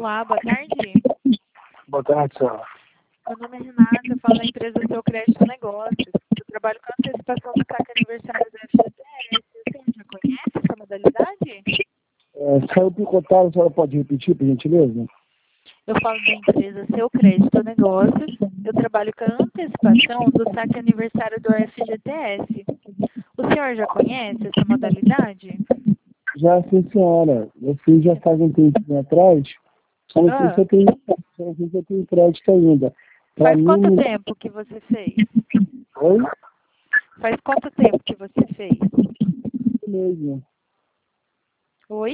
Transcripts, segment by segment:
Olá, boa tarde. Boa tarde, senhora. Meu nome é Renata, eu falo da empresa Seu Crédito Negócios. Eu trabalho com antecipação do saque aniversário do FGTS. O senhor já conhece essa modalidade? Saiu picotado, a senhora pode repetir, por gentileza? Eu falo da empresa Seu Crédito Negócios. Eu trabalho com a antecipação do saque aniversário do FGTS. O senhor já conhece essa modalidade? Já, sim, senhora. Eu fiz já faz um tempo atrás, só não sei se eu tenho crédito ainda. Pra Faz mim, quanto tempo que você fez? Oi? Faz quanto tempo que você fez? Mesmo. Oi?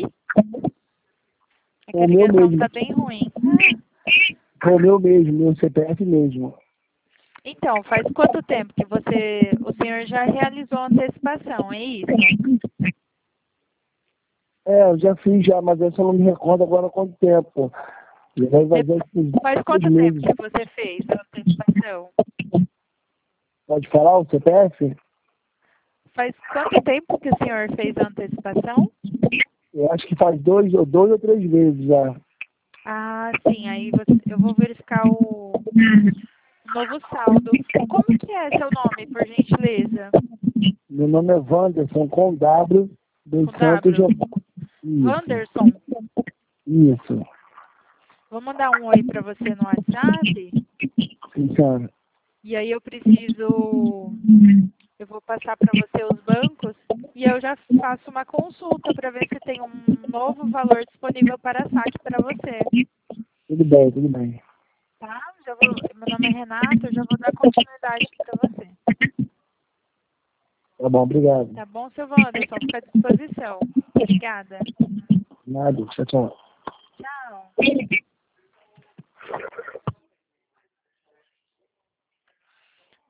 É que É a o meu ligação mesmo. está bem ruim. É o meu mesmo, meu CPF mesmo. Então, faz quanto tempo que o senhor já realizou a antecipação, é isso? Eu já fiz já, mas eu só não me recordo agora quanto tempo. Já vai fazer Faz uns quanto meses. tempo que você fez a antecipação? Pode falar o CPF? Faz quanto tempo que o senhor fez a antecipação? Eu acho que faz dois ou três meses já. Ah, sim, aí eu vou verificar o novo saldo. Como que é seu nome, por gentileza? Meu nome é Wanderson, com W, dos Com Santos. W? Isso, Wanderson, isso. vou mandar um oi para você no WhatsApp. Sim, senhora. E aí eu vou passar para você os bancos e eu já faço uma consulta para ver se tem um novo valor disponível para saque para você. Tudo bem, tudo bem. Tá? Meu nome é Renata, eu já vou dar continuidade aqui para você. Tá bom, obrigado. Tá bom, seu Wanderson? Fica à disposição. Obrigada. Nada, tchau, tchau. Tchau.